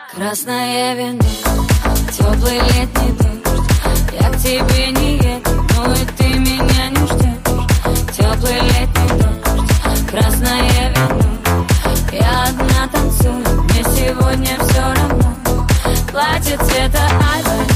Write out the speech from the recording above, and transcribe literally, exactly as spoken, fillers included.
Красное вино, теплый летний дождь. Я к тебе не еду, но и ты меня не ждешь. Теплый летний дождь, красное вино. Я одна танцую, мне сегодня все равно. Платье цвета айва.